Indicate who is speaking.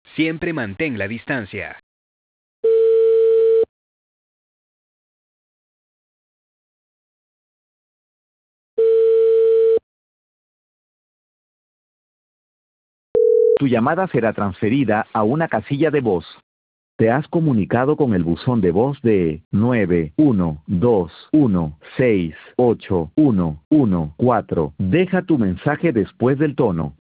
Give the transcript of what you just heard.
Speaker 1: Siempre mantén la distancia.
Speaker 2: Tu llamada será transferida a una casilla de voz. Te has comunicado con el buzón de voz de 912168114. Deja tu mensaje después del tono.